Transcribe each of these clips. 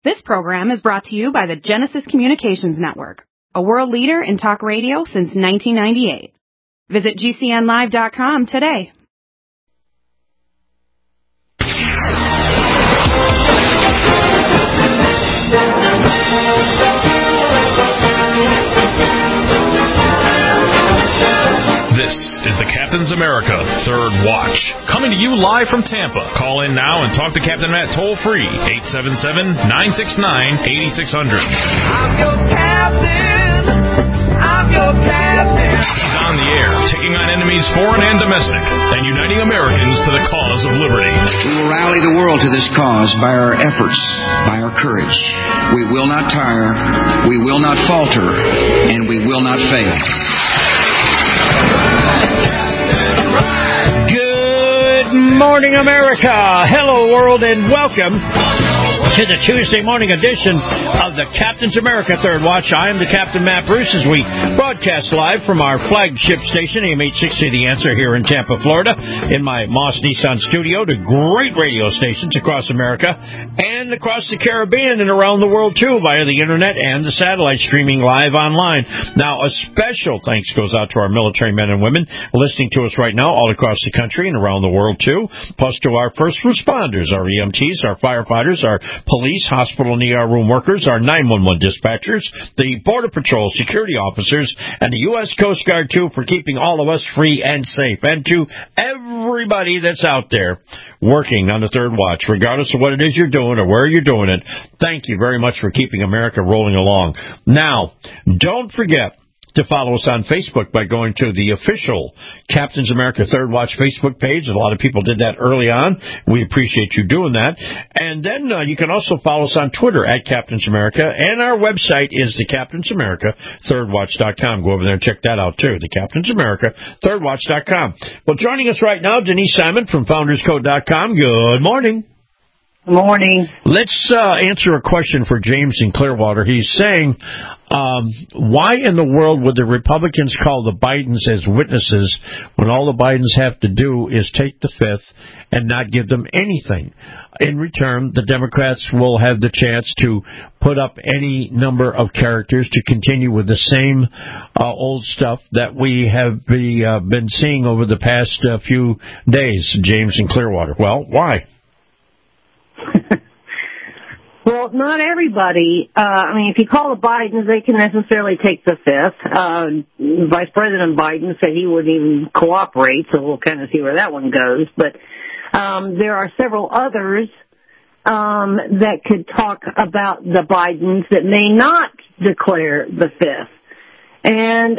This program is brought to you by the Genesis Communications Network, a world leader in talk radio since 1998. Visit GCNlive.com today. This is the Captain's America Third Watch, coming to you live from Tampa. Call in now and talk to Captain Matt toll-free, 877-969-8600. I'm your captain. I'm your captain. He's on the air, taking on enemies foreign and domestic, and uniting Americans to the cause of liberty. We will rally the world to this cause by our efforts, by our courage. We will not tire, we will not falter, and we will not fail. Good morning, America. Hello, world, and welcome to the Tuesday morning edition of the Captain's America Third Watch. I am the Captain Matt Bruce as we broadcast live from our flagship station, AM 860 The Answer, here in Tampa, Florida, in my Moss Nissan studio, to great radio stations across America and across the Caribbean and around the world, too, via the internet and the satellite streaming live online. Now, a special thanks goes out to our military men and women listening to us right now all across the country and around the world, too, plus to our first responders, our EMTs, our firefighters, our police, hospital and ER room workers, our 911 dispatchers, the Border Patrol security officers, and the U.S. Coast Guard, too, for keeping all of us free and safe. And to everybody that's out there working on the Third Watch, regardless of what it is you're doing or where you're doing it, thank you very much for keeping America rolling along. Now, don't forget to follow us on Facebook by going to the official Captain's America Third Watch Facebook page. A lot of people did that early on. We appreciate you doing that. And then you can also follow us on Twitter at Captain's America. And our website is the Captain's America ThirdWatch.com. Go over there and check that out, too. The Captain's America ThirdWatch.com. Well, joining us right now, Denise Simon from FoundersCode.com. Good morning. Good morning. Let's answer a question for James in Clearwater. He's saying, why in the world would the Republicans call the Bidens as witnesses when all the Bidens have to do is take the Fifth and not give them anything? In return, the Democrats will have the chance to put up any number of characters to continue with the same old stuff that we have been seeing over the past few days. James in Clearwater. Well, why? Well, not everybody. If you call the Bidens, they can necessarily take the Fifth. Vice President Biden said he wouldn't even cooperate, so we'll kind of see where that one goes. But there are several others that could talk about the Bidens that may not declare the Fifth. And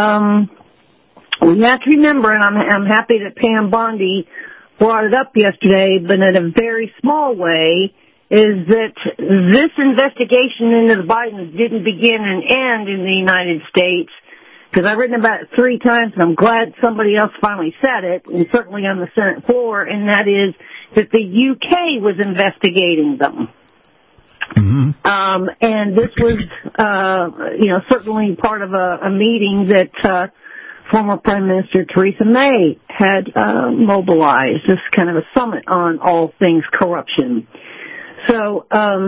we have to remember, and I'm happy that Pam Bondi brought it up yesterday, but in a very small way, is that this investigation into the Bidens didn't begin and end in the United States, because I've written about it 3 times, and I'm glad somebody else finally said it, and certainly on the Senate floor, and that is that the UK was investigating them. Mm-hmm. And this was, certainly part of a meeting that former Prime Minister Theresa May had mobilized, this kind of a summit on all things corruption. So,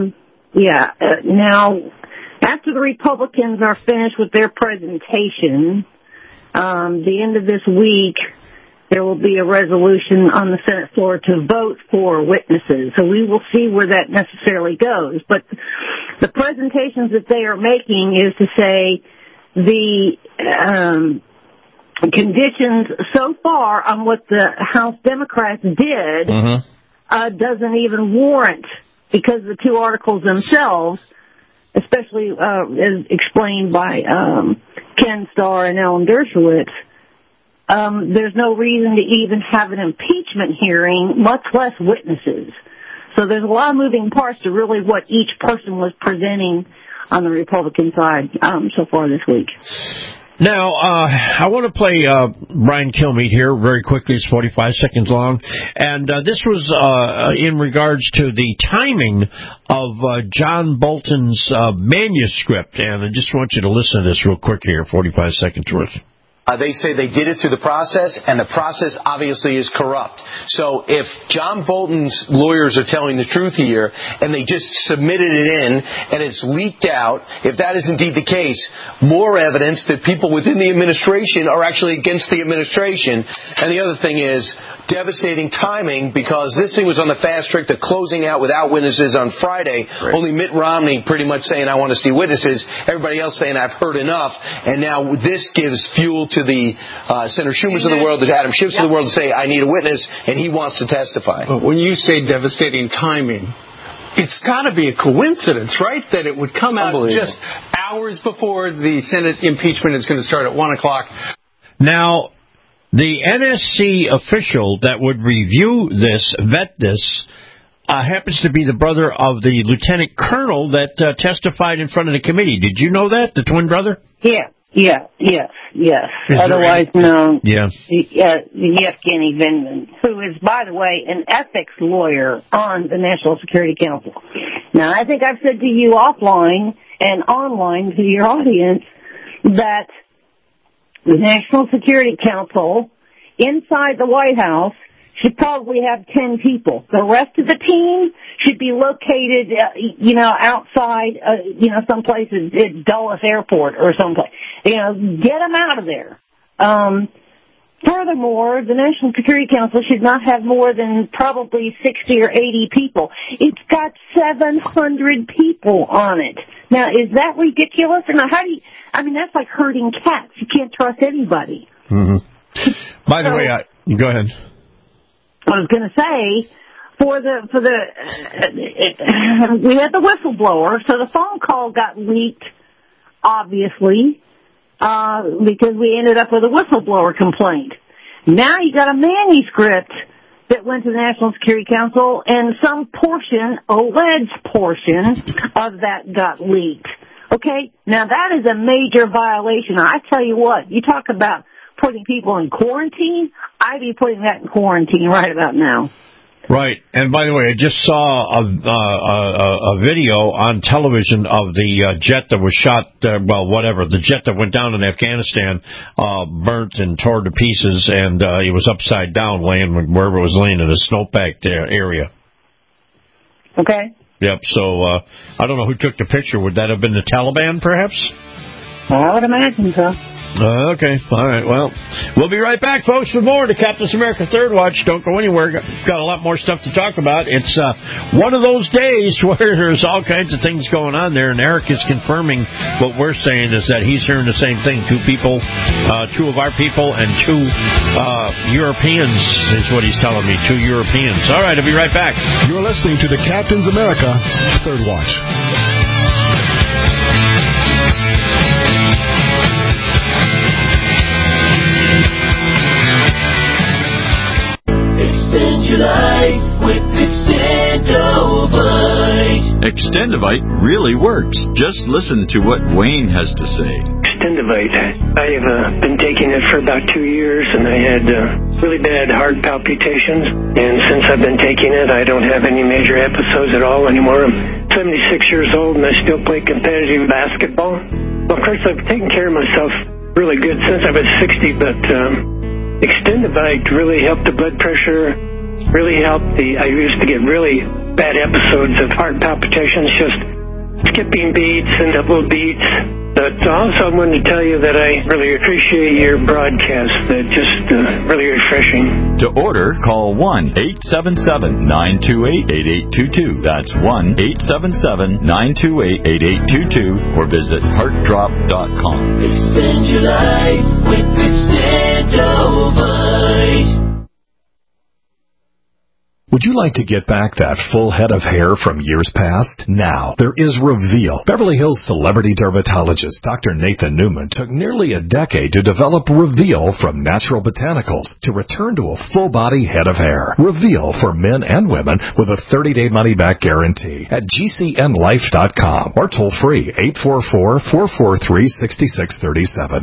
now, after the Republicans are finished with their presentation, the end of this week, there will be a resolution on the Senate floor to vote for witnesses. So we will see where that necessarily goes. But the presentations that they are making is to say the conditions so far on what the House Democrats did doesn't even warrant, because the 2 articles themselves, especially as explained by Ken Starr and Alan Dershowitz, there's no reason to even have an impeachment hearing, much less witnesses. So there's a lot of moving parts to really what each person was presenting on the Republican side so far this week. Now, I want to play Brian Kilmeade here very quickly. It's 45 seconds long. And this was in regards to the timing of John Bolton's manuscript. And I just want you to listen to this real quick here, 45 seconds worth. They say they did it through the process, and the process obviously is corrupt. So if John Bolton's lawyers are telling the truth here, and they just submitted it in, and it's leaked out, if that is indeed the case, more evidence that people within the administration are actually against the administration. And the other thing is devastating timing, because this thing was on the fast track to closing out without witnesses on Friday. Right. Only Mitt Romney pretty much saying, I want to see witnesses. Everybody else saying, I've heard enough. And now this gives fuel to the Senator Schumers of the world, the Adam Schiffs of the world to say, I need a witness, and he wants to testify. But when you say devastating timing, it's got to be a coincidence, right, that it would come out just hours before the Senate impeachment is going to start at 1 o'clock. Now, the NSC official that would review this, vet this, happens to be the brother of the lieutenant colonel that testified in front of the committee. Did you know that, the twin brother? Yes. Otherwise known, Yevgeny Vindman, who is, by the way, an ethics lawyer on the National Security Council. Now, I think I've said to you offline and online to your audience that the National Security Council inside the White House should probably have 10 people. The rest of the team should be located, outside, someplace at Dulles Airport or someplace. Get them out of there. Furthermore, the National Security Council should not have more than probably 60 or 80 people. It's got 700 people on it. Now, is that ridiculous or not? That's like herding cats. You can't trust anybody. Mm-hmm. By the way, go ahead. I was going to say, we had the whistleblower, so the phone call got leaked, obviously, because we ended up with a whistleblower complaint. Now you got a manuscript that went to the National Security Council, and some portion, alleged portion, of that got leaked. Okay? Now that is a major violation. I tell you what, you talk about putting people in quarantine, I'd be putting that in quarantine right about now. Right. And by the way, I just saw a video on television of the jet that was shot, the jet that went down in Afghanistan, burnt and tore to pieces, and it was upside down laying wherever it was laying in a snowpacked area. Okay. Yep. So I don't know who took the picture. Would that have been the Taliban, perhaps? I would imagine so. Okay. All right. Well, we'll be right back, folks, with more to Captain's America Third Watch. Don't go anywhere. Got a lot more stuff to talk about. It's one of those days where there's all kinds of things going on there, and Eric is confirming what we're saying is that he's hearing the same thing. Two of our people and two Europeans is what he's telling me. Two Europeans. All right. I'll be right back. You're listening to the Captain's America Third Watch. Extend your life with Extendovite. Extendovite really works. Just listen to what Wayne has to say. Extendovite. I have been taking it for about 2 years, and I had really bad heart palpitations. And since I've been taking it, I don't have any major episodes at all anymore. I'm 76 years old, and I still play competitive basketball. Well, of course, I've taken care of myself really good since I was 60, but Extendovite really helped the blood pressure, really helped I used to get really bad episodes of heart palpitations, just skipping beats and double beats. But also I wanted to tell you that I really appreciate your broadcast. Just really refreshing. To order, call 1-877-928-8822. That's 1-877-928-8822 or visit heartdrop.com. Extend your life with Extendovite. Would you like to get back that full head of hair from years past? Now, there is Reveal. Beverly Hills celebrity dermatologist Dr. Nathan Newman took nearly a decade to develop Reveal from natural botanicals to return to a full-body head of hair. Reveal for men and women with a 30-day money-back guarantee at GCNlife.com or toll free 844-443-6637.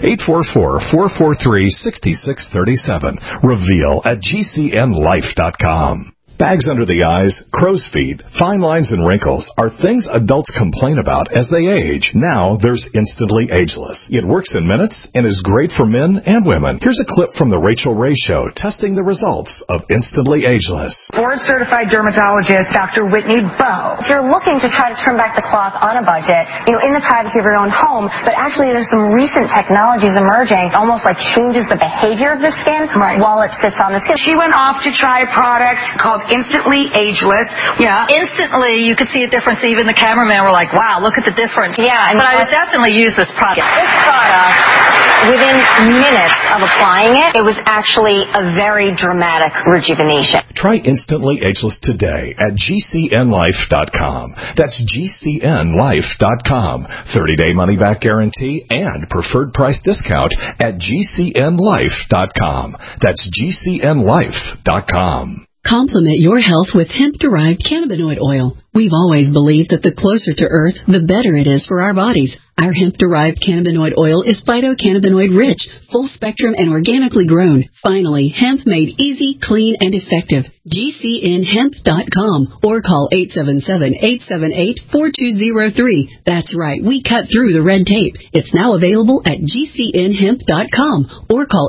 844-443-6637. Reveal at GCNlife.com. Bags under the eyes, crow's feet, fine lines, and wrinkles are things adults complain about as they age. Now there's Instantly Ageless. It works in minutes and is great for men and women. Here's a clip from The Rachel Ray Show testing the results of Instantly Ageless. Board-certified dermatologist Dr. Whitney Bowe. If you're looking to try to turn back the clock on a budget, in the privacy of your own home, but actually there's some recent technologies emerging, almost like changes the behavior of the skin while it sits on the skin. She went off to try a product called Instantly Ageless. Yeah, instantly you could see a difference. Even the cameraman were like, wow, look at the difference. Yeah, but I would definitely use this product. This product, within minutes of applying it, it was actually a very dramatic rejuvenation. Try Instantly Ageless today at GCNlife.com. That's GCNlife.com. 30-day money-back guarantee and preferred price discount at GCNlife.com. That's GCNlife.com. Complement your health with hemp-derived cannabinoid oil. We've always believed that the closer to Earth, the better it is for our bodies. Our hemp-derived cannabinoid oil is phytocannabinoid-rich, full-spectrum, and organically grown. Finally, hemp made easy, clean, and effective. GCNhemp.com or call 877-878-4203. That's right, we cut through the red tape. It's now available at GCNhemp.com or call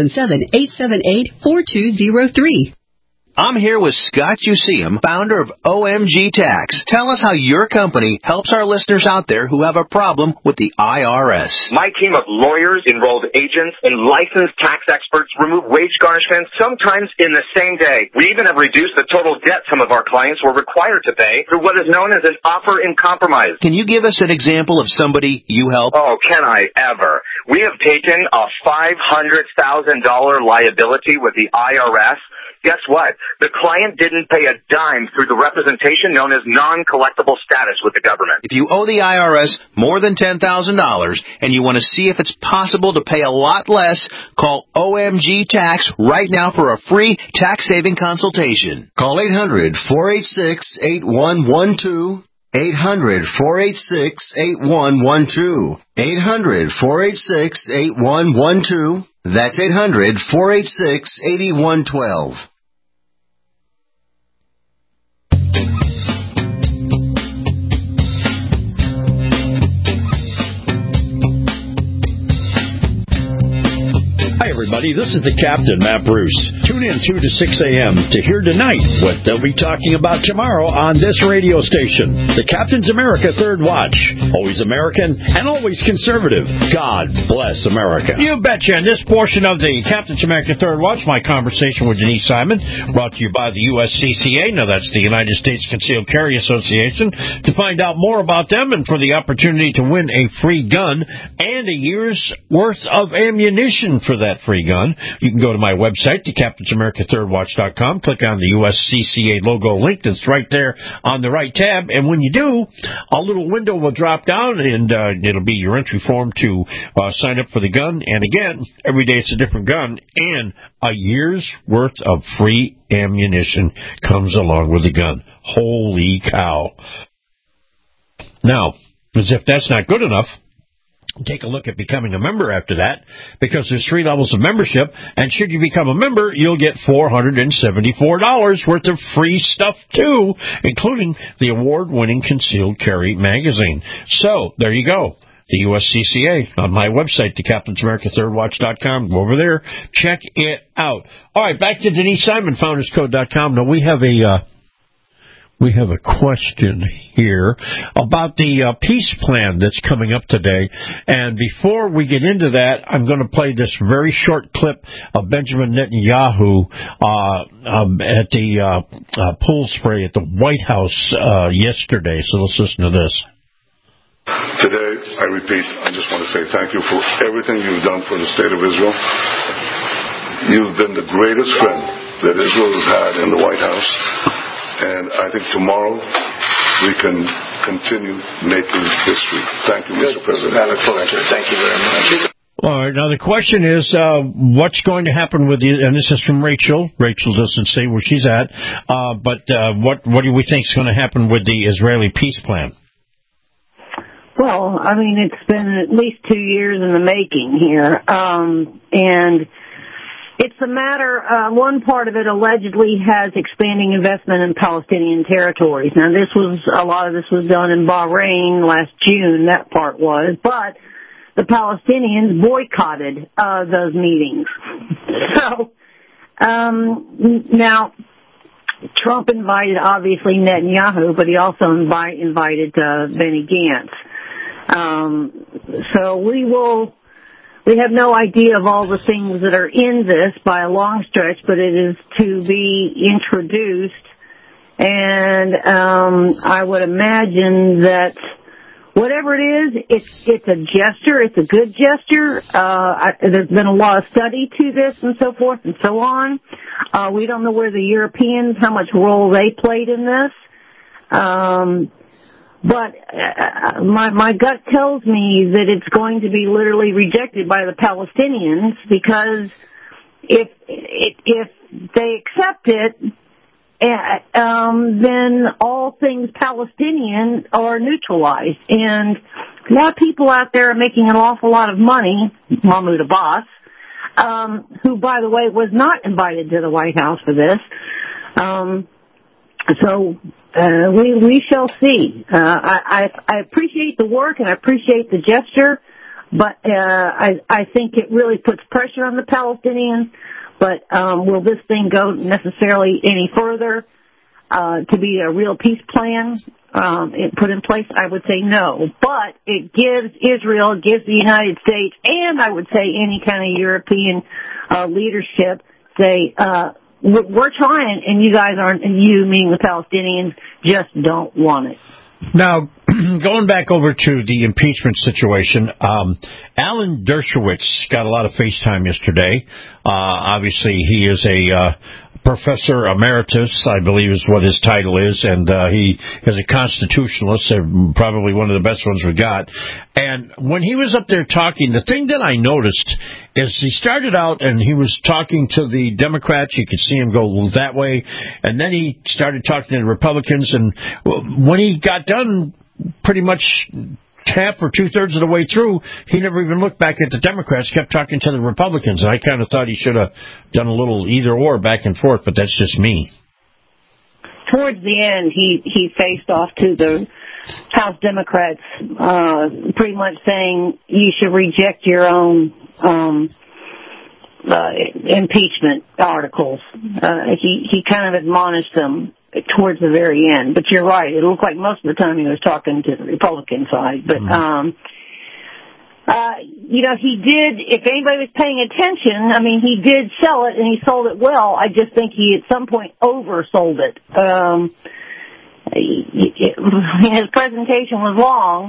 877-878-4203. I'm here with Scott Useum, founder of OMG Tax. Tell us how your company helps our listeners out there who have a problem with the IRS. My team of lawyers, enrolled agents, and licensed tax experts remove wage garnishments sometimes in the same day. We even have reduced the total debt some of our clients were required to pay through what is known as an offer in compromise. Can you give us an example of somebody you help? Oh, can I ever? We have taken a $500,000 liability with the IRS. Guess what? The client didn't pay a dime through the representation known as non-collectible status with the government. If you owe the IRS more than $10,000 and you want to see if it's possible to pay a lot less, call OMG Tax right now for a free tax-saving consultation. Call 800-486-8112. 800-486-8112. 800-486-8112. That's 800-486-8112. Hi, everybody. This is the Captain, Matt Bruce. Tune in 2 to 6 a.m. to hear tonight what they'll be talking about tomorrow on this radio station. The Captain's America Third Watch. Always American and always conservative. God bless America. You betcha. In this portion of the Captain's America Third Watch, my conversation with Denise Simon, brought to you by the USCCA. Now, that's the United States Concealed Carry Association. To find out more about them and for the opportunity to win a free gun and a year's worth of ammunition for that free gun, you can go to my website, thecaptainsamericathirdwatch.com, click on the USCCA logo link that's right there on the right tab, and when you do, a little window will drop down, and it'll be your entry form to sign up for the gun. And again, every day it's a different gun, and a year's worth of free ammunition comes along with the gun. Holy cow. Now, as if that's not good enough, take a look at becoming a member after that, because there's 3 levels of membership, and should you become a member, you'll get $474 worth of free stuff, too, including the award-winning Concealed Carry magazine. So, there you go. The USCCA on my website, thecaptainsamericathirdwatch.com. Go over there. Check it out. All right, back to Denise Simon, founderscode.com. Now, we have a question here about the peace plan that's coming up today. And before we get into that, I'm going to play this very short clip of Benjamin Netanyahu at the pool spray at the White House yesterday. So let's listen to this. Today, I repeat, I just want to say thank you for everything you've done for the state of Israel. You've been the greatest friend that Israel has had in the White House. And I think tomorrow we can continue making history. Thank you, Mr. President. Thank you very much. All right. Now, the question is, what's going to happen with the, and this is from Rachel. Rachel doesn't say where she's at, but what do we think is going to happen with the Israeli peace plan? Well, I mean, it's been at least 2 years in the making here. And it's a matter, one part of it allegedly has expanding investment in Palestinian territories. Now a lot of this was done in Bahrain last June, that part was, but the Palestinians boycotted, those meetings. So, now, Trump invited, obviously, Netanyahu, but he also invited Benny Gantz. So we have no idea of all the things that are in this by a long stretch, but it is to be introduced. And I would imagine that whatever it is, it's a gesture. It's a good gesture. There's been a lot of study to this and so forth and so on. We don't know where the Europeans, how much role they played in this. But my gut tells me that it's going to be literally rejected by the Palestinians, because if they accept it, then all things Palestinian are neutralized. And a lot of people out there are making an awful lot of money, Mahmoud Abbas, who, by the way, was not invited to the White House for this. So we shall see. I appreciate the work and I appreciate the gesture, but I think it really puts pressure on the Palestinians. But will this thing go necessarily any further to be a real peace plan put in place? I would say no. But it gives Israel, it gives the United States, and I would say any kind of European leadership, say, we're trying, and you guys aren't, and you, meaning the Palestinians, just don't want it. Now, going back over to the impeachment situation, Alan Dershowitz got a lot of FaceTime yesterday. Obviously, he is a professor emeritus, I believe is what his title is, and he is a constitutionalist, probably one of the best ones we got. And when he was up there talking, the thing that I noticed is he started out and he was talking to the Democrats. You could see him go that way, and then he started talking to the Republicans, and when he got done pretty much half or two-thirds of the way through, he never even looked back at the Democrats, kept talking to the Republicans, and I kind of thought he should have done a little either-or back and forth, but that's just me. Towards the end, he faced off to the House Democrats, pretty much saying you should reject your own impeachment articles. He kind of admonished them towards the very end. But you're right. It looked like most of the time he was talking to the Republican side. But, he did, if anybody was paying attention, I mean, he did sell it, and he sold it well. I just think he at some point oversold it. His presentation was long.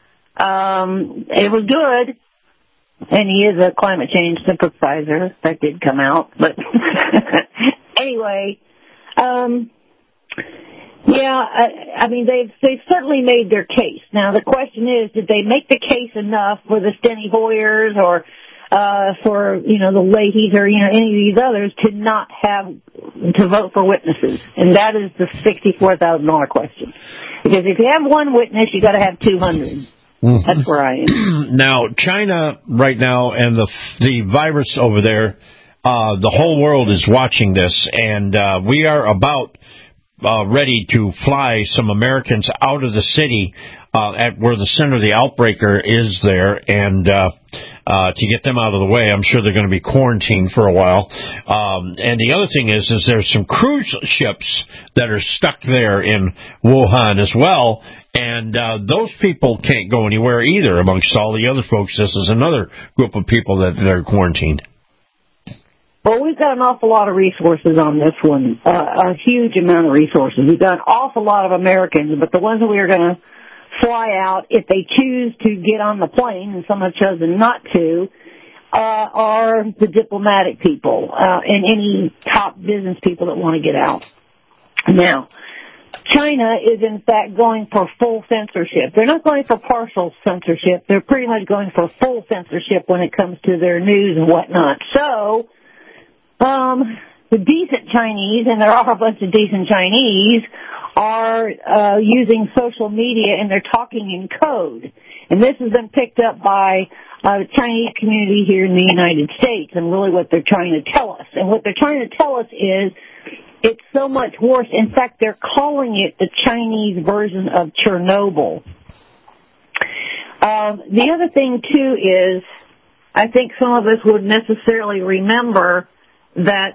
It was good. And he is a climate change sympathizer. That did come out. But anyway, I mean, they've certainly made their case. Now, the question is, did they make the case enough for the Steny Hoyers or for, the Leahys or, any of these others to not have to vote for witnesses? And that is the $64,000 question. Because if you have one witness, you got to have 200. That's where I am. Now, China right now and the virus over there, the whole world is watching this, and we are about ready to fly some Americans out of the city at where the center of the outbreaker is there, and to get them out of the way. I'm sure they're going to be quarantined for a while. And the other thing is there's some cruise ships that are stuck there in Wuhan as well, and those people can't go anywhere either amongst all the other folks. This is another group of people that are quarantined. Well, we've got an awful lot of resources on this one, a huge amount of resources. We've got an awful lot of Americans, but the ones that we are going to fly out, if they choose to get on the plane, and some have chosen not to, are the diplomatic people and any top business people that want to get out. Now, China is in fact going for full censorship. They're not going for partial censorship. They're pretty much going for full censorship when it comes to their news and whatnot. So, the decent Chinese, and there are a bunch of decent Chinese, are using social media, and they're talking in code. And this has been picked up by Chinese community here in the United States and really what they're trying to tell us. And what they're trying to tell us is it's so much worse. In fact, they're calling it the Chinese version of Chernobyl. The other thing, too, is I think some of us would necessarily remember that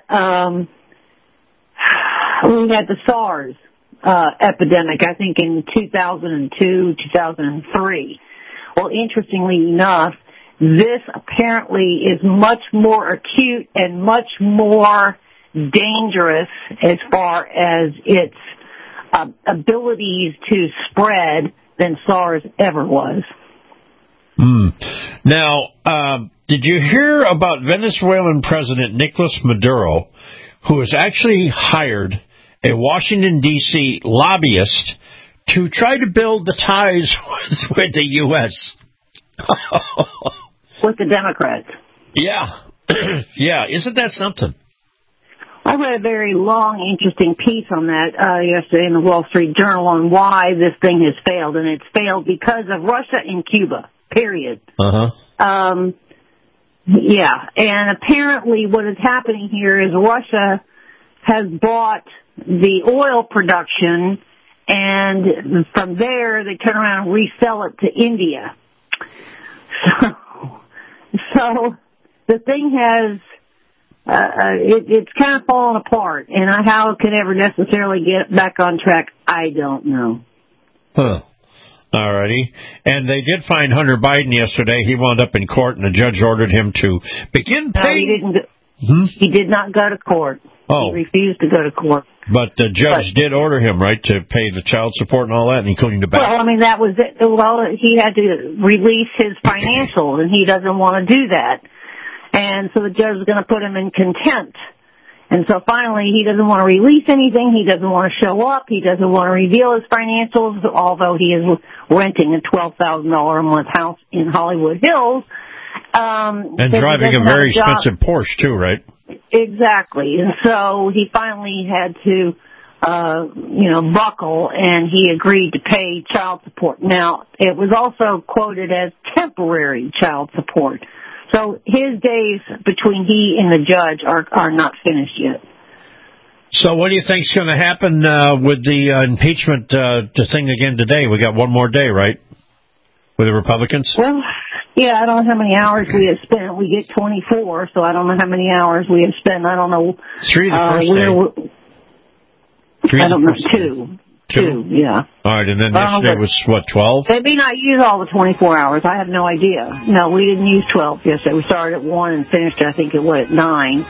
we had the SARS epidemic, I think, in 2002, 2003. Well, interestingly enough, this apparently is much more acute and much more dangerous as far as its abilities to spread than SARS ever was. Now, did you hear about Venezuelan President Nicolas Maduro, who has actually hired a Washington, D.C. lobbyist to try to build the ties with the U.S.? With the Democrats. Yeah. Yeah, isn't that something? I read a very long, interesting piece on that yesterday in the Wall Street Journal on why this thing has failed, and it's failed because of Russia and Cuba, period. Yeah, and apparently what is happening here is Russia has bought the oil production, and from there they turn around and resell it to India. So the thing has, it's kind of fallen apart, and how it can ever necessarily get back on track, I don't know. Alrighty. And they did find Hunter Biden yesterday. He wound up in court, and the judge ordered him to begin paying. He did not go to court. Oh. He refused to go to court. But the judge did order him, right, to pay the child support and all that, including the back. Well, I mean, that was it. Well, he had to release his financials, and he doesn't want to do that. And so the judge is going to put him in contempt. And so finally, he doesn't want to release anything. He doesn't want to show up. He doesn't want to reveal his financials, although he is renting a $12,000 a month house in Hollywood Hills. And driving a very expensive Porsche, too, right? Exactly. And so he finally had to, buckle, and he agreed to pay child support. Now, it was also quoted as temporary child support. So his days between he and the judge are not finished yet. So what do you think is going to happen with the impeachment thing again today? We got one more day, right, with the Republicans? Well, yeah, I don't know how many hours we have spent. We get 24, so I don't know how many hours we have spent. I don't know. 3 the first day. I don't know, 2. 2, yeah. All right, and then yesterday was, 12? They may not use all the 24 hours. I have no idea. No, we didn't use 12 yesterday. We started at 1 and finished, I think, at 9.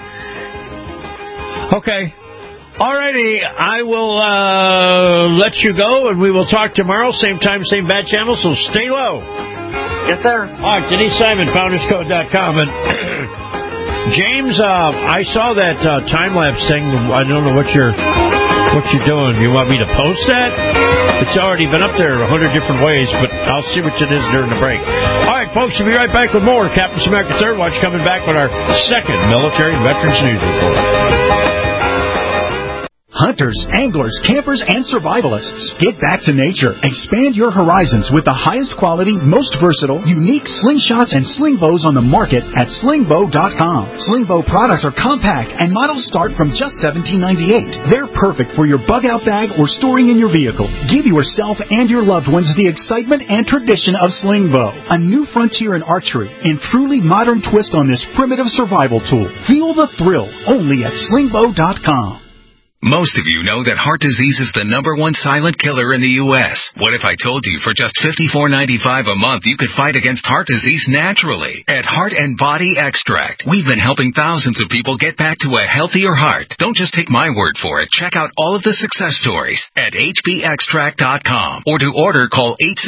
Okay. All righty. I will let you go, and we will talk tomorrow. Same time, same bad channel, so stay low. Yes, sir. All right, Denise Simon, FoundersCode.com. And James, I saw that time-lapse thing. I don't know what you're doing. You want me to post that? It's already been up there 100 different ways, but I'll see what it is during the break. All right, folks, we'll be right back with more. Captain America Third Watch coming back with our second Military and Veterans News Report. Hunters, anglers, campers, and survivalists. Get back to nature. Expand your horizons with the highest quality, most versatile, unique slingshots and sling bows on the market at slingbow.com. Sling bow products are compact and models start from just $17.98. They're perfect for your bug-out bag or storing in your vehicle. Give yourself and your loved ones the excitement and tradition of sling bow. A new frontier in archery and truly modern twist on this primitive survival tool. Feel the thrill only at slingbow.com. Most of you know that heart disease is the #1 silent killer in the U.S. What if I told you for just $54.95 a month you could fight against heart disease naturally? At Heart and Body Extract, we've been helping thousands of people get back to a healthier heart. Don't just take my word for it. Check out all of the success stories at hbextract.com. Or to order, call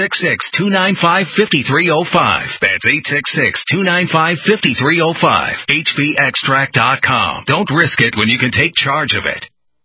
866-295-5305. That's 866-295-5305. hbextract.com. Don't risk it when you can take charge of it.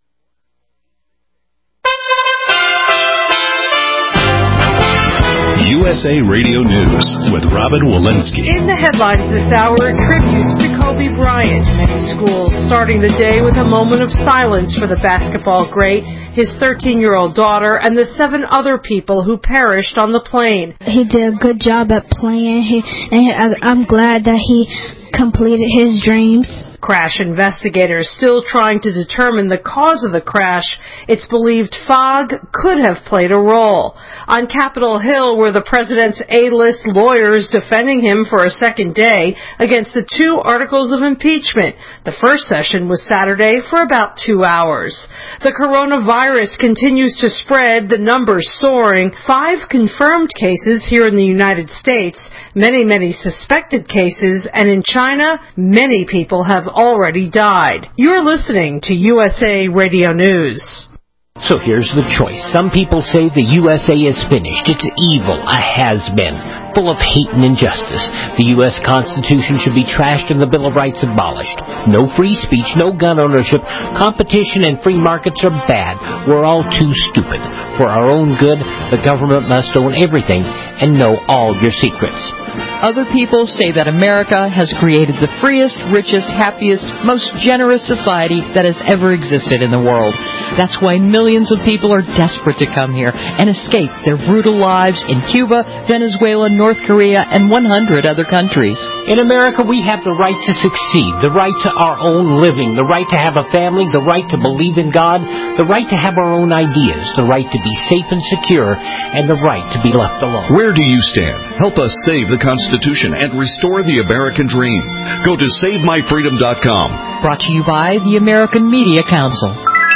USA Radio News with Robin Walensky. In the headlines this hour, tributes to Kobe Bryant. Many schools starting the day with a moment of silence for the basketball great his 13-year-old daughter, and the 7 other people who perished on the plane. He did a good job at playing, I'm glad that he completed his dreams. Crash investigators still trying to determine the cause of the crash. It's believed fog could have played a role. On Capitol Hill were the president's A-list lawyers defending him for a second day against the 2 articles of impeachment. The first session was Saturday for about 2 hours. The coronavirus continues to spread, the numbers soaring. 5 confirmed cases here in the United States, many suspected cases, and in China, many people have already died. You're listening to USA Radio News. So here's the choice. Some people say the USA is finished. It's evil, a has-been, full of hate and injustice. The U.S. Constitution should be trashed and the Bill of Rights abolished. No free speech, no gun ownership. Competition and free markets are bad. We're all too stupid. For our own good, the government must own everything and know all your secrets. Other people say that America has created the freest, richest, happiest, most generous society that has ever existed in the world. That's why millions of people are desperate to come here and escape their brutal lives in Cuba, Venezuela, North Korea, and 100 other countries. In America, we have the right to succeed, the right to our own living, the right to have a family, the right to believe in God, the right to have our own ideas, the right to be safe and secure, and the right to be left alone. Where do you stand? Help us save the Constitution and restore the American dream. Go to SaveMyFreedom.com. Brought to you by the American Media Council.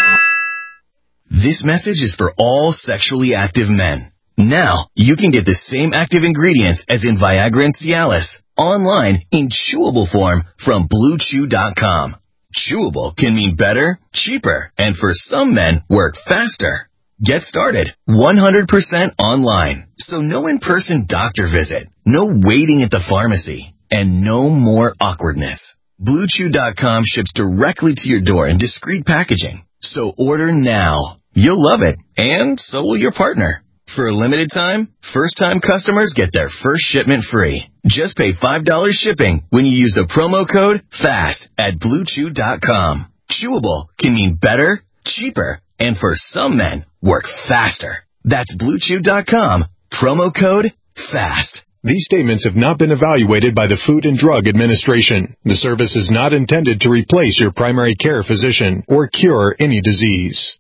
This message is for all sexually active men. Now, you can get the same active ingredients as in Viagra and Cialis online in chewable form from BlueChew.com. Chewable can mean better, cheaper, and for some men, work faster. Get started 100% online. So no in-person doctor visit, no waiting at the pharmacy, and no more awkwardness. BlueChew.com ships directly to your door in discreet packaging. So order now. You'll love it, and so will your partner. For a limited time, first-time customers get their first shipment free. Just pay $5 shipping when you use the promo code FAST at BlueChew.com. Chewable can mean better, cheaper, and for some men, work faster. That's BlueChew.com, promo code FAST. These statements have not been evaluated by the Food and Drug Administration. The service is not intended to replace your primary care physician or cure any disease.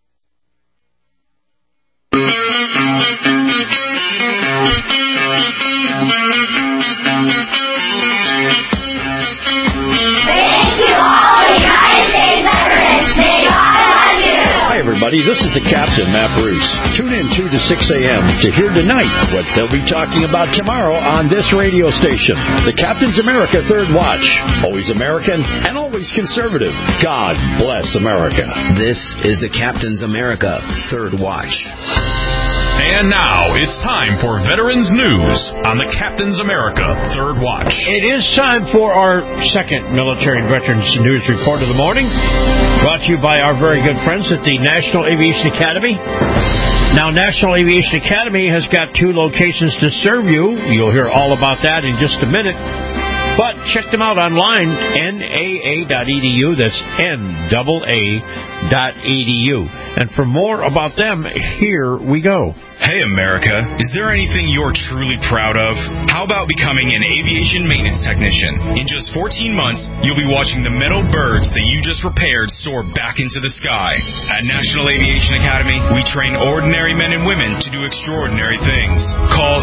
Hi, everybody. This is the Captain, Matt Bruce. Tune in 2 to 6 a.m. to hear tonight what they'll be talking about tomorrow on this radio station. The Captain's America Third Watch. Always American and always conservative. God bless America. This is the Captain's America Third Watch. And now it's time for Veterans News on the Captain's America Third Watch. It is time for our second Military and Veterans News Report of the morning, brought to you by our very good friends at the National Aviation Academy. Now, National Aviation Academy has got 2 locations to serve you. You'll hear all about that in just a minute. But check them out online, NAA.edu. That's NAA.edu. And for more about them, here we go. Hey, America, is there anything you're truly proud of? How about becoming an aviation maintenance technician? In just 14 months, you'll be watching the metal birds that you just repaired soar back into the sky. At National Aviation Academy, we train ordinary men and women to do extraordinary things. Call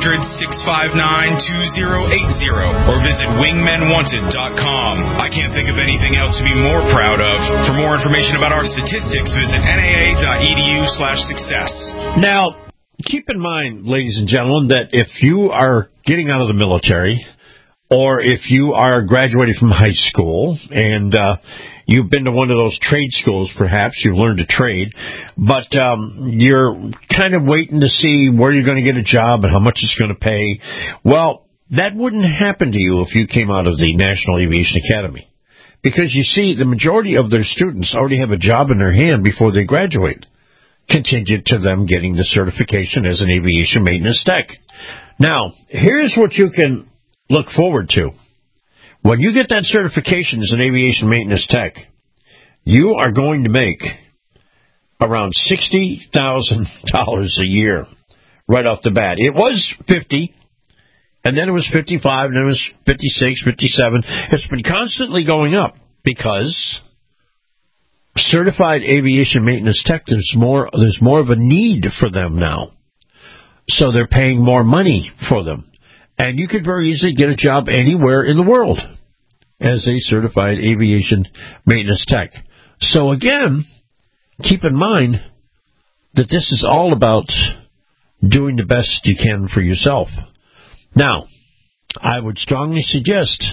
800-659-2080 or visit wingmenwanted.com. I can't think of anything else to be more proud of. For more information about our statistics, visit NAA.edu/success. Now, keep in mind, ladies and gentlemen, that if you are getting out of the military or if you are graduating from high school and you've been to one of those trade schools, perhaps, you've learned a trade, but you're kind of waiting to see where you're going to get a job and how much it's going to pay, well, that wouldn't happen to you if you came out of the National Aviation Academy. Because, you see, the majority of their students already have a job in their hand before they graduate, contingent to them getting the certification as an aviation maintenance tech. Now, here's what you can look forward to. When you get that certification as an aviation maintenance tech, you are going to make around $60,000 a year right off the bat. It was 50, and then it was 55, and then it was 56, 57. It's been constantly going up because certified aviation maintenance tech, there's more of a need for them now. So they're paying more money for them. And you could very easily get a job anywhere in the world as a certified aviation maintenance tech. So again, keep in mind that this is all about doing the best you can for yourself. Now, I would strongly suggest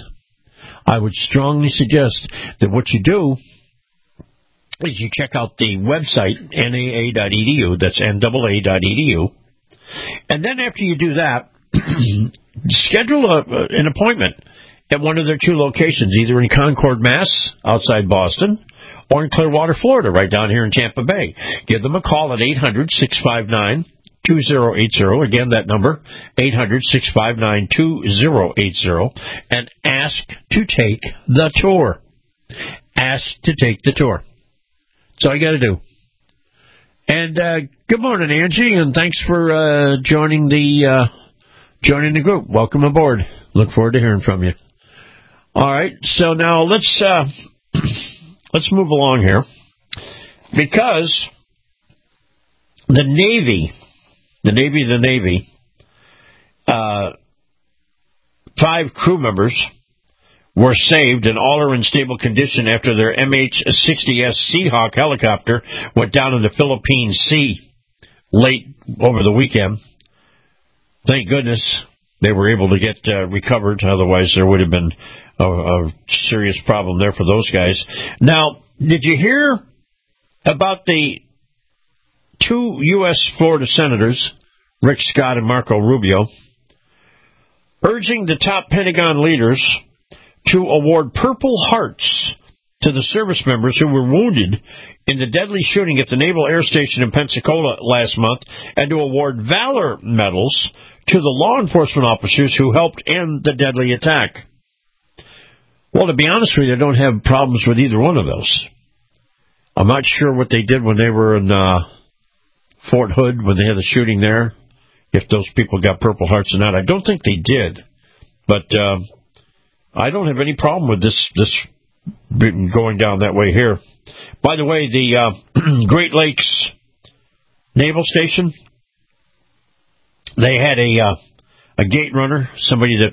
that what you do is you check out the website, naa.edu, that's NAA.edu, and then after you do that, schedule an appointment at one of their two locations, either in Concord, Mass., outside Boston, or in Clearwater, Florida, right down here in Tampa Bay. Give them a call at 800-659-2080. Again, that number, 800-659-2080, and ask to take the tour. Ask to take the tour. That's all you got to do. And good morning, Angie, and thanks for joining the group. Welcome aboard. Look forward to hearing from you. All right, so now let's move along here, because the Navy, 5 crew members were saved, and all are in stable condition after their MH-60S Seahawk helicopter went down in the Philippine Sea late over the weekend. Thank goodness they were able to get recovered. Otherwise, there would have been a serious problem there for those guys. Now, did you hear about the 2 U.S. Florida senators, Rick Scott and Marco Rubio, urging the top Pentagon leaders to award Purple Hearts to the service members who were wounded in the deadly shooting at the Naval Air Station in Pensacola last month, and to award Valor Medals to the law enforcement officers who helped end the deadly attack? Well, to be honest with you, I don't have problems with either one of those. I'm not sure what they did when they were in Fort Hood, when they had the shooting there, if those people got Purple Hearts or not. I don't think they did, but I don't have any problem with this going down that way here. By the way, the Great Lakes Naval Station, they had a gate runner, somebody that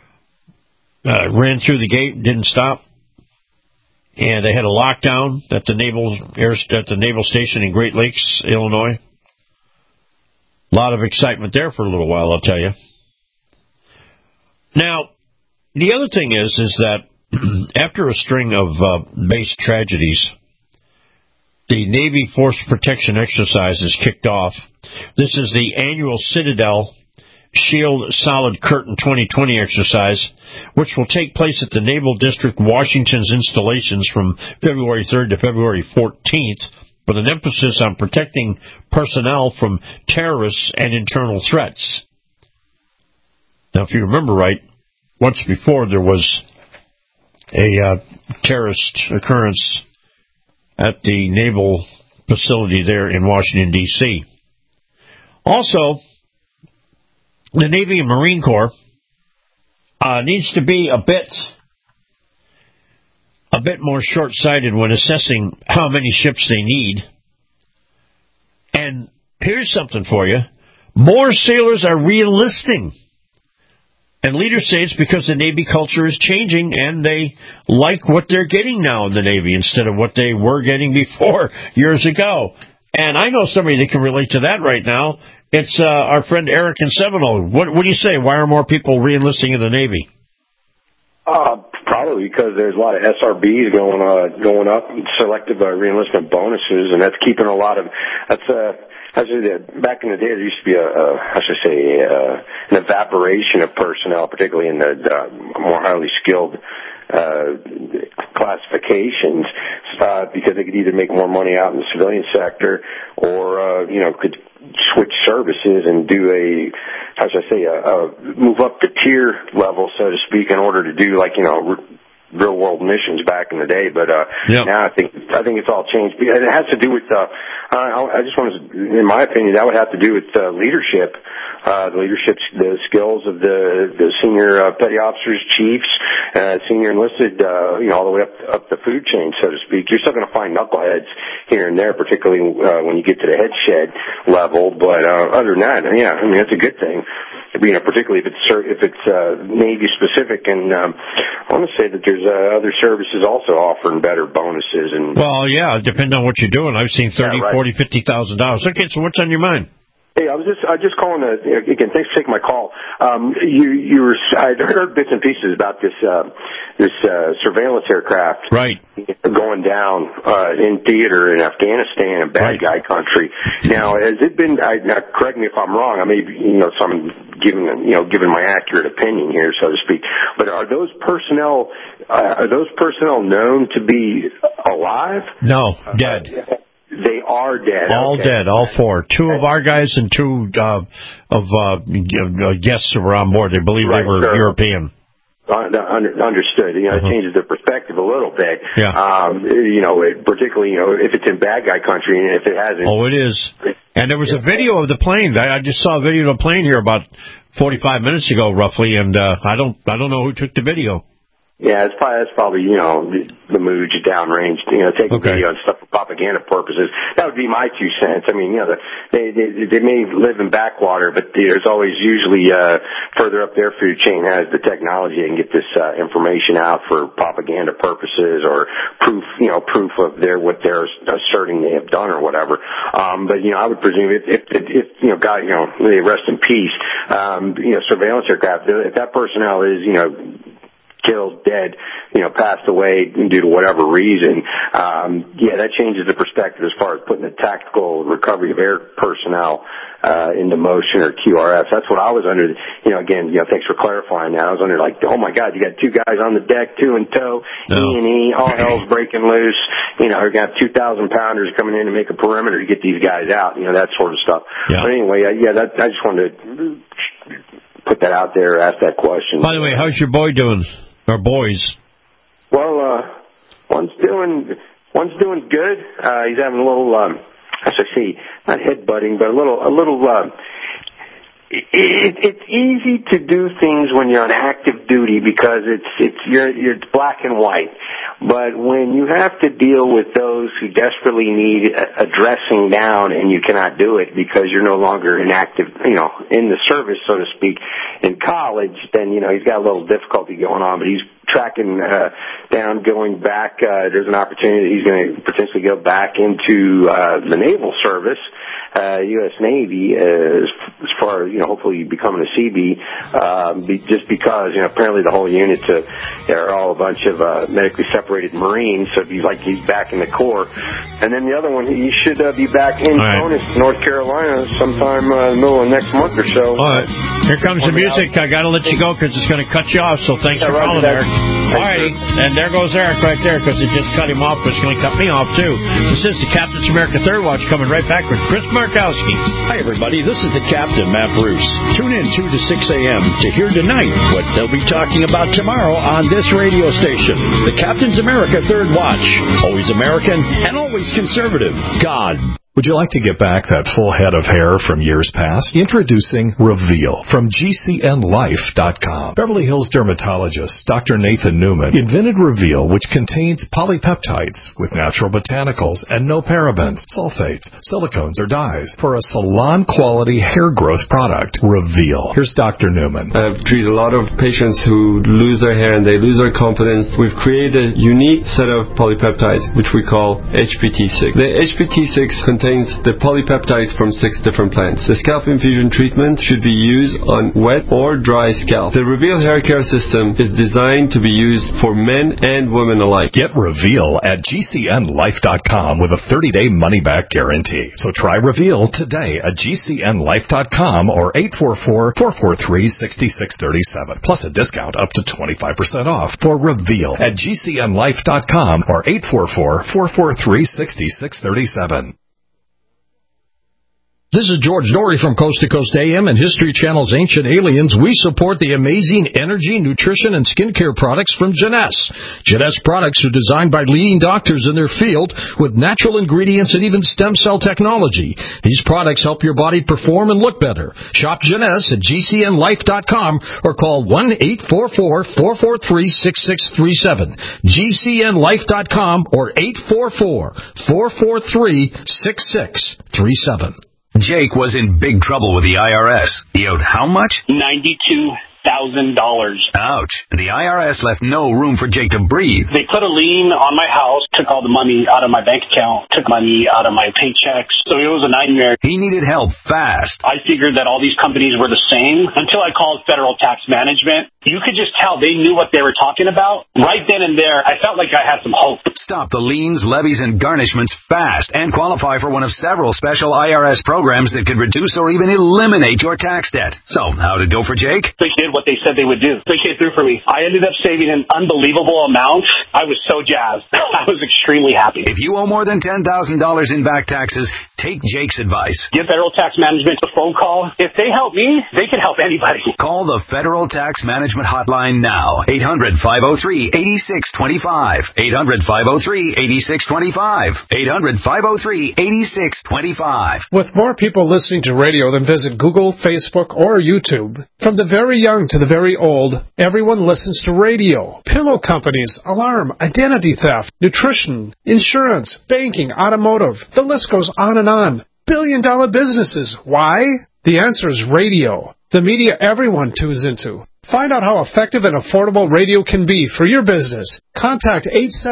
ran through the gate, didn't stop, and they had a lockdown at the Naval Station in Great Lakes, Illinois. A lot of excitement there for a little while, I'll tell you. Now, the other thing is that after a string of base tragedies, the Navy Force Protection Exercises kicked off. This is the annual Citadel Shield Solid Curtain 2020 exercise, which will take place at the Naval District Washington's installations from February 3rd to February 14th, with an emphasis on protecting personnel from terrorists and internal threats. Now, if you remember right, once before there was a terrorist occurrence at the naval facility there in Washington, D.C. Also, the Navy and Marine Corps needs to be a bit more short-sighted when assessing how many ships they need. And here's something for you. More sailors are re-enlisting. And leaders say it's because the Navy culture is changing and they like what they're getting now in the Navy instead of what they were getting before years ago. And I know somebody that can relate to that right now. It's our friend Eric in Seminole. What do you say? Why are more people re-enlisting in the Navy? Probably because there's a lot of SRBs going up, selective re-enlistment bonuses, and that's keeping a lot of back in the day, there used to be an evaporation of personnel, particularly in the more highly skilled classifications, because they could either make more money out in the civilian sector or could switch services and do move up the tier level, so to speak, in order to do real world missions back in the day, but now I think it's all changed. And it has to do with I just want to, in my opinion, that would have to do with leadership, the skills of the senior petty officers, chiefs, senior enlisted, all the way up the food chain, so to speak. You're still going to find knuckleheads here and there, particularly when you get to the head shed level. But other than that, I mean, that's a good thing. Particularly if it's Navy specific, and I want to say that there's other services also offering better bonuses. And depending on what you're doing. I've seen $30,000, $40,000, $50,000. Okay, so what's on your mind? Hey, I was just calling again. Thanks for taking my call. I'd heard bits and pieces about this surveillance aircraft going down in theater in Afghanistan and bad guy country. Now, has it been? Now, correct me if I'm wrong. I may be, so I'm giving my accurate opinion here, so to speak. But are those personnel known to be alive? No, dead. They are dead. All dead, all four. Two of our guys and two guests who were on board. They believe they were European. Understood. It changes the perspective a little bit. Particularly, if it's in bad guy country, and if it hasn't. Oh, it is. And there was a video of the plane. I just saw a video of the plane here about 45 minutes ago, roughly, and I don't know who took the video. Yeah, that's probably the Mooj downrange, taking video and stuff for propaganda purposes. That would be my 2 cents. I mean, they may live in backwater, but there's always usually further up their food chain has the technology and get this information out for propaganda purposes or proof of what they're asserting they have done or whatever. But I would presume if God, may rest in peace, surveillance aircraft, if that personnel is killed, dead, passed away due to whatever reason, that changes the perspective as far as putting the tactical recovery of air personnel into motion or QRF. That's what I was under. Again, thanks for clarifying that. I was under oh my God, you got 2 guys on the deck, 2 in tow, E&E, all hell's breaking loose. We're going to have 2,000 pounders coming in to make a perimeter to get these guys out. That sort of stuff. Yeah. But anyway, I just wanted to put that out there, ask that question. By the way, how's your boy doing? Or boys? Well, one's doing good. He's having a little, not headbutting, but a little. It's easy to do things when you're on active duty because it's black and white. But when you have to deal with those who desperately need addressing down and you cannot do it because you're no longer in active, in the service, so to speak, in college, then, he's got a little difficulty going on, but he's tracking down, going back. There's an opportunity that he's going to potentially go back into the naval service, U.S. Navy, as far as, hopefully becoming a CB, just because, apparently the whole unit are all a bunch of medically separated Marines, so he's back in the Corps. And then the other one, he should be back in Conus, North Carolina, sometime in the middle of next month or so. All right. Here comes the music. I got to let you go because it's going to cut you off, so thanks for calling, Eric. All righty. And there goes Eric right there because it just cut him off, but it's going to cut me off, too. This is the Captain's America Third Watch coming right back with Chris Markowski. Hi, everybody. This is the Captain, Matt Bruce. Tune in 2 to 6 a.m. to hear tonight what they'll be talking about tomorrow on this radio station. The Captain's America Third Watch. Always American and always conservative. God. Would you like to get back that full head of hair from years past? Introducing Reveal from GCNlife.com. Beverly Hills dermatologist Dr. Nathan Newman invented Reveal, which contains polypeptides with natural botanicals and no parabens, sulfates, silicones, or dyes for a salon-quality hair growth product. Reveal. Here's Dr. Newman. I've treated a lot of patients who lose their hair and they lose their confidence. We've created a unique set of polypeptides, which we call HPT6. The HPT6 contains the polypeptides from 6 different plants. The scalp infusion treatment should be used on wet or dry scalp. The Reveal hair care system is designed to be used for men and women alike. Get Reveal at GCNlife.com with a 30-day money-back guarantee. So try Reveal today at GCNlife.com or 844-443-6637. Plus a discount up to 25% off for Reveal at GCNlife.com or 844-443-6637. This is George Dory from Coast to Coast AM and History Channel's Ancient Aliens. We support the amazing energy, nutrition, and skincare products from Jeunesse. Jeunesse products are designed by leading doctors in their field with natural ingredients and even stem cell technology. These products help your body perform and look better. Shop Jeunesse at gcnlife.com or call 1-844-443-6637. gcnlife.com or 844-443-6637. Jake was in big trouble with the IRS. He owed how much? $92,000. Ouch. The IRS left no room for Jake to breathe. They put a lien on my house, took all the money out of my bank account, took money out of my paychecks. So it was a nightmare. He needed help fast. I figured that all these companies were the same until I called Federal Tax Management. You could just tell they knew what they were talking about. Right then and there, I felt like I had some hope. Stop the liens, levies, and garnishments fast and qualify for one of several special IRS programs that could reduce or even eliminate your tax debt. So, how did it go for Jake? They did what they said they would do. They came through for me. I ended up saving an unbelievable amount. I was so jazzed. I was extremely happy. If you owe more than $10,000 in back taxes, take Jake's advice. Give Federal Tax Management a phone call. If they help me, they can help anybody. Call the Federal Tax Management Hotline now. 800-503-8625. 800-503-8625. 800-503-8625. With more people listening to radio than visit Google, Facebook, or YouTube, from the very young to the very old, everyone listens to radio. Pillow companies, alarm, identity theft, nutrition, insurance, banking, automotive. The list goes on and on. Billion-dollar businesses. Why? The answer is radio. The media everyone tunes into. Find out how effective and affordable radio can be for your business. Contact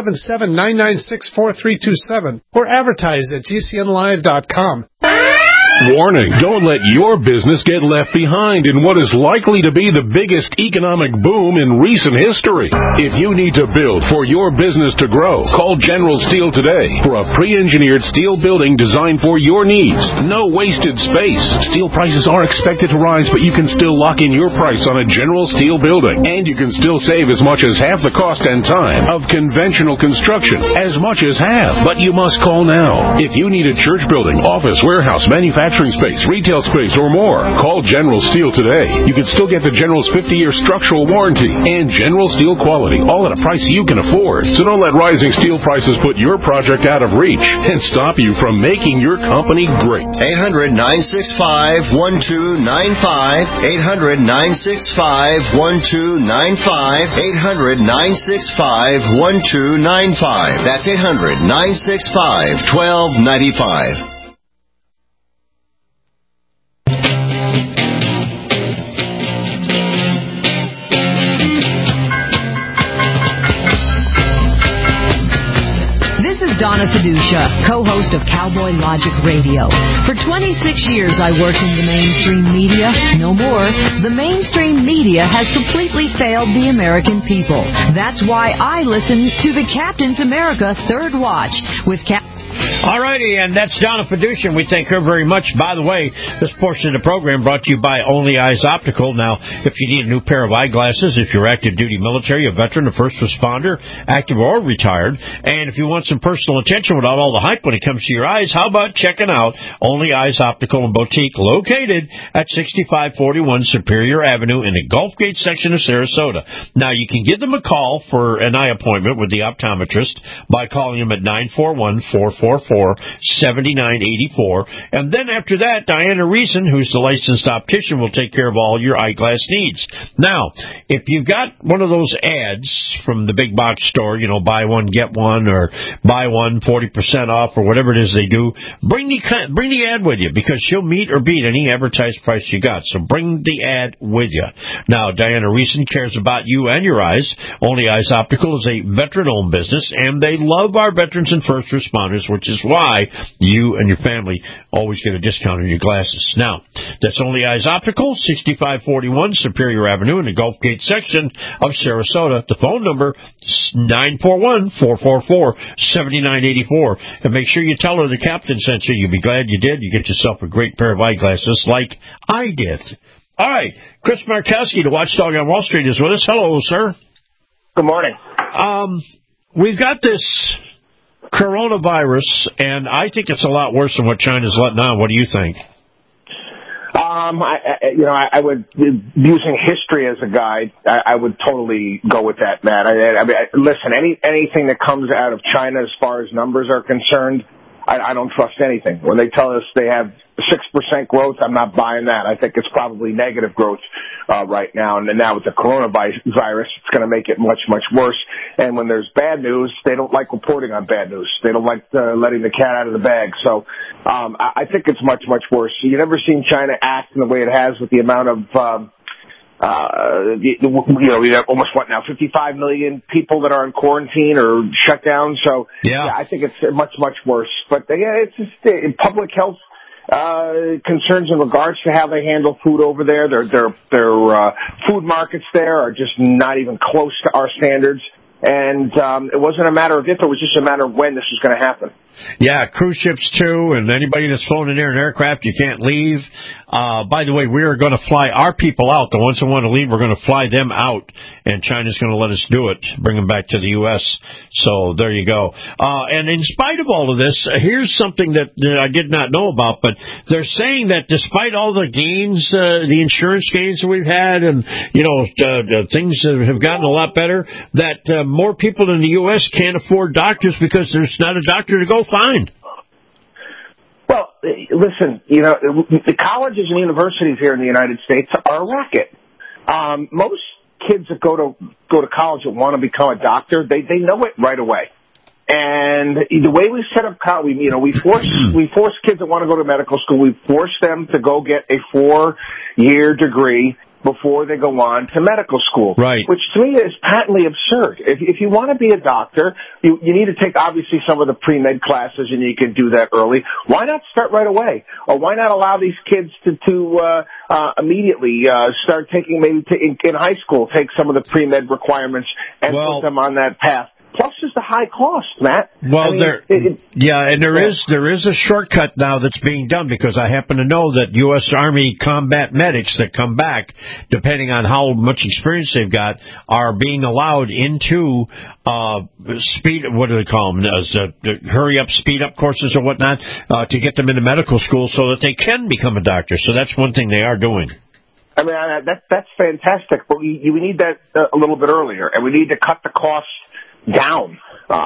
877-996-4327 or advertise at gcnlive.com. Warning, don't let your business get left behind in what is likely to be the biggest economic boom in recent history. If you need to build for your business to grow, call General Steel today for a pre-engineered steel building designed for your needs. No wasted space. Steel prices are expected to rise, but you can still lock in your price on a General Steel building. And you can still save as much as half the cost and time of conventional construction. As much as half. But you must call now. If you need a church building, office, warehouse, manufacturing space, retail space, or more, call General Steel today. You can still get the General's 50-year structural warranty and General Steel quality, all at a price you can afford. So don't let rising steel prices put your project out of reach and stop you from making your company great. 800-965-1295. 800-965-1295. 800-965-1295. That's 800-965-1295. Donna Fiducia, co-host of Cowboy Logic Radio. For 26 years, I worked in the mainstream media. No more. The mainstream media has completely failed the American people. That's why I listen to the Captain's America Third Watch with All righty, and that's Donna Fiducia. We thank her very much. By the way, this portion of the program brought to you by Only Eyes Optical. Now, if you need a new pair of eyeglasses, if you're active duty military, a veteran, a first responder, active or retired, and if you want some personal attention without all the hype when it comes to your eyes, how about checking out Only Eyes Optical and Boutique, located at 6541 Superior Avenue in the Gulf Gate section of Sarasota. Now, you can give them a call for an eye appointment with the optometrist by calling them at 941-444-7984. And then after that, Diana Reason, who's the licensed optician, will take care of all your eyeglass needs. Now, if you've got one of those ads from the big box store, you know, buy one, get one, or buy one, 40% off, or whatever it is they do, bring the ad with you, because she'll meet or beat any advertised price you got. So bring the ad with you. Now, Diana Reason cares about you and your eyes. Only Eyes Optical is a veteran-owned business, and they love our veterans and first responders, which is why you and your family always get a discount on your glasses. Now, that's Only Eyes Optical, 6541 Superior Avenue in the Gulf Gate section of Sarasota. The phone number is 941-444-7984. And make sure you tell her the captain sent you. You'll be glad you did. You get yourself a great pair of eyeglasses like I did. All right, Chris Markowski, the Watchdog on Wall Street, is with us. Hello, sir. Good morning. We've got this coronavirus, and I think it's a lot worse than what China's letting on. What do you think? I would, using history as a guide, I would totally go with that, Matt. Listen, anything that comes out of China as far as numbers are concerned, I don't trust anything. When they tell us they have 6% growth, I'm not buying that. I think it's probably negative growth right now. And then now with the coronavirus, it's going to make it much, much worse. And when there's bad news, they don't like reporting on bad news. They don't like letting the cat out of the bag. So I think it's much, much worse. You've never seen China act in the way it has with the amount of we have almost 55 million people that are in quarantine or shut down. So yeah, I think it's much, much worse. But it's just public health concerns in regards to how they handle food over there. Their food markets there are just not even close to our standards. And it wasn't a matter of if, it was just a matter of when this was going to happen. Yeah, cruise ships too, and anybody that's flown in an aircraft, you can't leave. By the way, we are going to fly our people out. The ones that want to leave, we're going to fly them out, and China's going to let us do it, bring them back to the U.S. So there you go. And in spite of all of this, here's something that I did not know about, but they're saying that despite all the gains, the insurance gains that we've had, and things that have gotten a lot better, that more people in the U.S. can't afford doctors because there's not a doctor to go find. Well, listen, the colleges and universities here in the United States are a racket. Most kids that go to college that want to become a doctor, they know it right away. And the way we set up college, we force kids that want to go to medical school, we force them to go get a 4-year degree before they go on to medical school. Right. Which to me is patently absurd. If you want to be a doctor, you need to take obviously some of the pre-med classes, and you can do that early. Why not start right away? Or why not allow these kids to immediately start taking, in high school, take some of the pre-med requirements and put them on that path? Plus, there's the high cost, Matt. Well, there is a shortcut now that's being done, because I happen to know that U.S. Army combat medics that come back, depending on how much experience they've got, are being allowed into speed. What do they call them? Hurry up, speed up courses or whatnot to get them into medical school so that they can become a doctor. So that's one thing they are doing. I mean, that's fantastic, but we need that a little bit earlier, and we need to cut the costs down.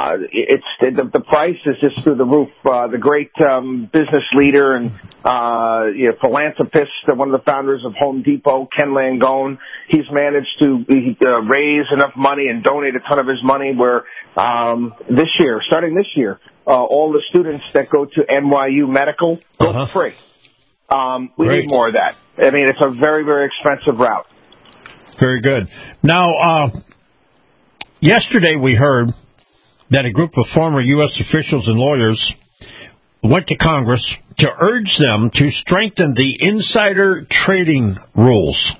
The price is just through the roof. The great business leader and philanthropist, one of the founders of Home Depot, Ken Langone, he's managed to raise enough money and donate a ton of his money where starting this year, all the students that go to NYU Medical go for free. We need more of that. I mean, it's a very, very expensive route. Very good. Now, yesterday we heard that a group of former U.S. officials and lawyers went to Congress to urge them to strengthen the insider trading rules.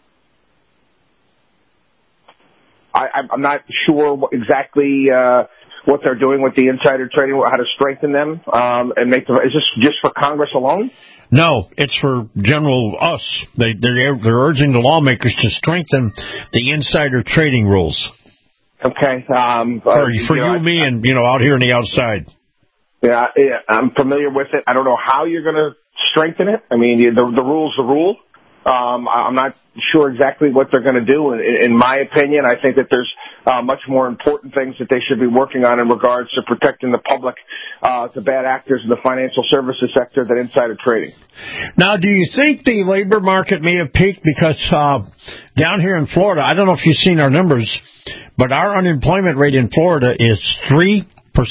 I'm not sure exactly what they're doing with the insider trading, how to strengthen them and make them. Is this just for Congress alone? No, it's for general us. They're urging the lawmakers to strengthen the insider trading rules. Okay. For you, me, and, out here on the outside. Yeah, I'm familiar with it. I don't know how you're going to strengthen it. I mean, the rule's the rule. I'm not sure exactly what they're going to do. In my opinion, I think that there's much more important things that they should be working on in regards to protecting the public, the bad actors in the financial services sector, than insider trading. Now, do you think the labor market may have peaked? Because down here in Florida, I don't know if you've seen our numbers, but our unemployment rate in Florida is 3%.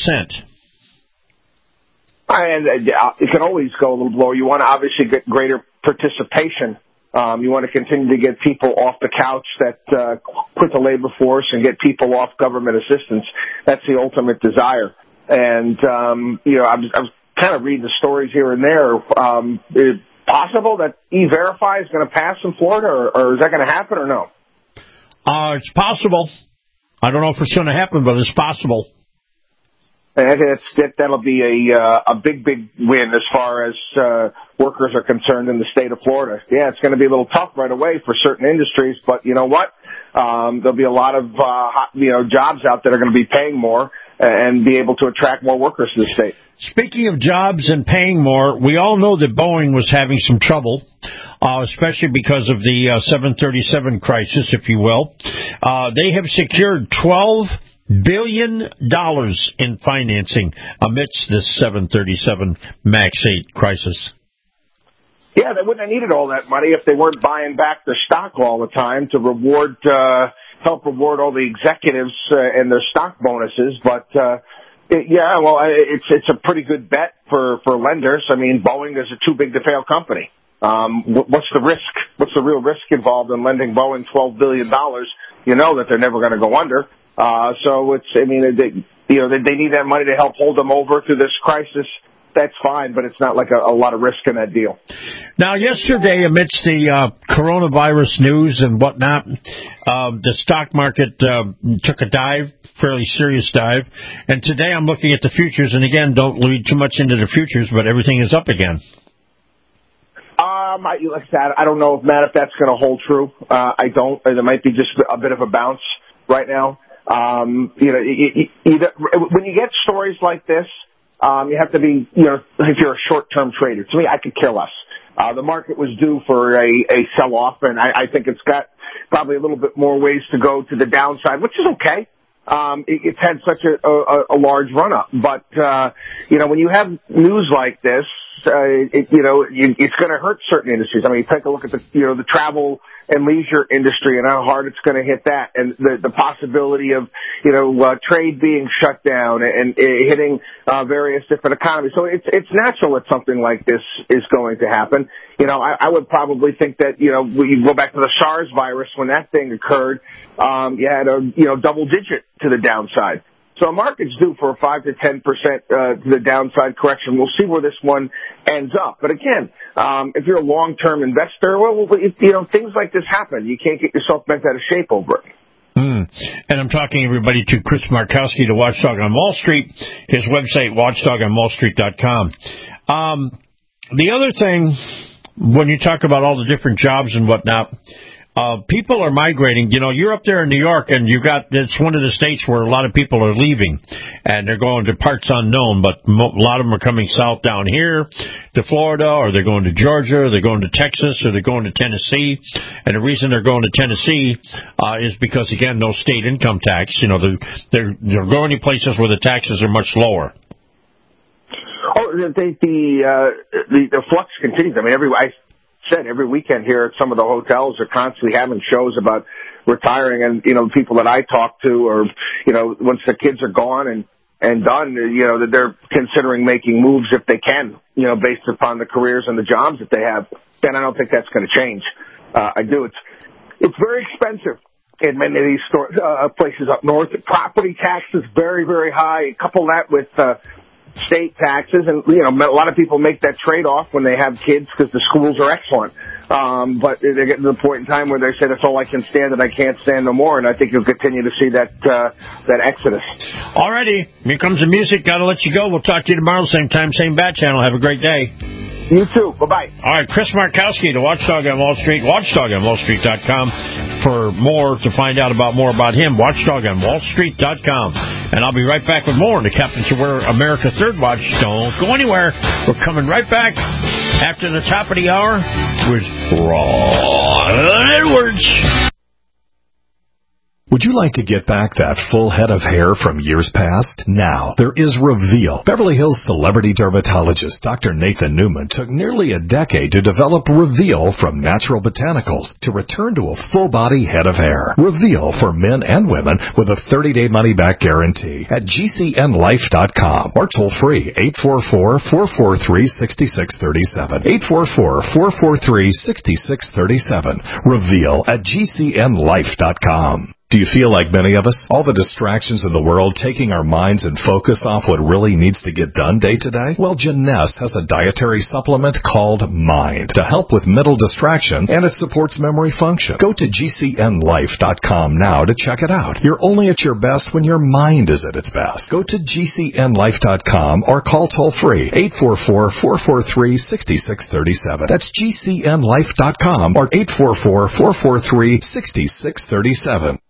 And it can always go a little lower. You want to obviously get greater participation. You want to continue to get people off the couch that quit the labor force and get people off government assistance. That's the ultimate desire. And, I was kind of reading the stories here and there. Is it possible that E-Verify is going to pass in Florida, or is that going to happen or no? It's possible. I don't know if it's going to happen, but it's possible. And that'll be a big, big win as far as workers are concerned in the state of Florida. Yeah, it's going to be a little tough right away for certain industries, but you know what? There'll be a lot of jobs out that are going to be paying more. and be able to attract more workers to the state. Speaking of jobs and paying more, we all know that Boeing was having some trouble, especially because of the 737 crisis, if you will. They have secured $12 billion in financing amidst this 737 MAX 8 crisis. Yeah, they wouldn't have needed all that money if they weren't buying back their stock all the time to help reward all the executives and their stock bonuses. But it's a pretty good bet for lenders. I mean, Boeing is too big to fail company. What's the risk? What's the real risk involved in lending Boeing $12 billion? You know that they're never going to go under. They need that money to help hold them over through this crisis. That's fine, but it's not like a lot of risk in that deal. Now, yesterday, amidst the coronavirus news and whatnot, the stock market took a dive, fairly serious dive. And today I'm looking at the futures, and again, don't read too much into the futures, but everything is up again. Like I said, I don't know, Matt, if that's going to hold true. I don't. There might be just a bit of a bounce right now. When you get stories like this, you have to be, if you're a short-term trader. To me, I could care less. The market was due for a sell-off, and I think it's got probably a little bit more ways to go to the downside, which is okay. It's had such a large run-up. But, when you have news like this, it's going to hurt certain industries. I mean, take a look at the travel and leisure industry and how hard it's going to hit that, and the possibility of, trade being shut down and hitting various different economies. So it's natural that something like this is going to happen. I would probably think that, you go back to the SARS virus when that thing occurred, you had a double digit to the downside. So the market's due for a 5 to 10% to the downside correction. We'll see where this one ends up. But again, if you're a long-term investor, things like this happen. You can't get yourself bent out of shape over it. And I'm talking, everybody, to Chris Markowski, the Watchdog on Wall Street, his website, watchdogonwallstreet.com. The other thing, when you talk about all the different jobs and whatnot, people are migrating. You're up there in New York, and it's one of the states where a lot of people are leaving, and they're going to parts unknown, but a lot of them are coming south down here to Florida, or they're going to Georgia, or they're going to Texas, or they're going to Tennessee. And the reason they're going to Tennessee is because, again, no state income tax. They're going to places where the taxes are much lower. Oh, the flux continues. I mean, every weekend here at some of the hotels are constantly having shows about retiring, and people that I talk to are once the kids are gone and done, that they're considering making moves if they can, based upon the careers and the jobs that they have. And I don't think that's going to change. I do. It's very expensive in many of these places up north. The property tax is very, very high. Couple that with state taxes, and a lot of people make that trade-off when they have kids because the schools are excellent. But they're getting to the point in time where they say that's all I can stand and I can't stand no more, and I think you'll continue to see that exodus. Alrighty, here comes the music. Gotta let you go. We'll talk to you tomorrow, same time, same bat channel. Have a great day. You too. Bye-bye. All right, Chris Markowski, the Watchdog on Wall Street, watchdogonwallstreet.com for more, to find out more about him, watchdogonwallstreet.com. And I'll be right back with more on the Captain's America Third Watch. Don't go anywhere. We're coming right back after the top of the hour with Ron Edwards. Would you like to get back that full head of hair from years past? Now, there is Reveal. Beverly Hills celebrity dermatologist Dr. Nathan Newman took nearly a decade to develop Reveal from natural botanicals to return to a full-body head of hair. Reveal for men and women with a 30-day money-back guarantee at GCNlife.com or toll-free 844-443-6637. 844-443-6637. Reveal at GCNlife.com. Do you feel like many of us? All the distractions in the world taking our minds and focus off what really needs to get done day to day? Well, Jeunesse has a dietary supplement called Mind to help with mental distraction, and it supports memory function. Go to GCNlife.com now to check it out. You're only at your best when your mind is at its best. Go to GCNlife.com or call toll-free 844-443-6637. That's GCNlife.com or 844-443-6637.